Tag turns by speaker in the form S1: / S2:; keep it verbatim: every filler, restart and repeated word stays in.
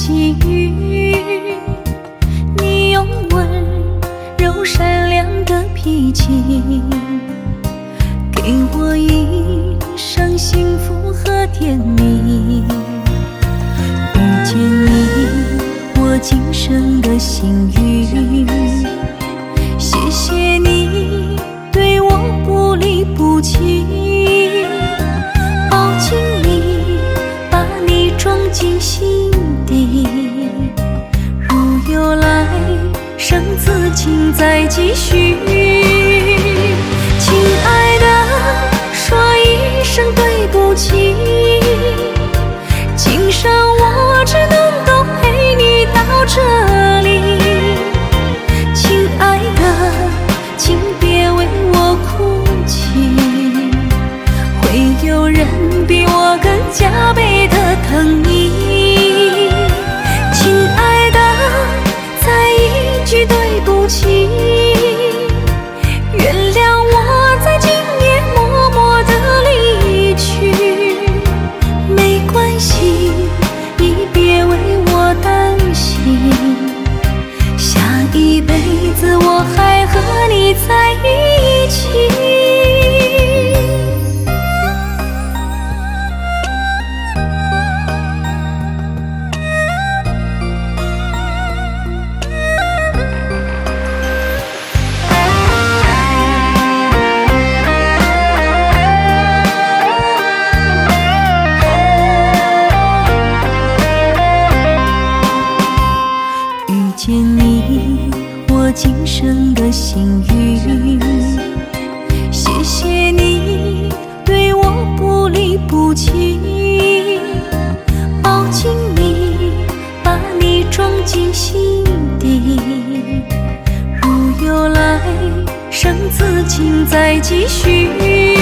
S1: 细雨，你用温柔善良的脾气，给我一生幸福和甜蜜。遇见你，我今生的幸运，谢谢你对我不离不弃，抱紧你，把你装进心底，如有来生自请再继续。亲爱的，说一声对不起，今生我只能够陪你到这里。亲爱的，请别为我哭泣，会有人比我更加倍的疼你。亲爱的，再一句对不起，原谅我在今夜默默地离去。没关系，你别为我担心，下一辈子我还和你在一起。遇见你，我今生的幸运，谢谢你对我不离不弃，抱紧你，把你装进心底，如有来生自请再继续。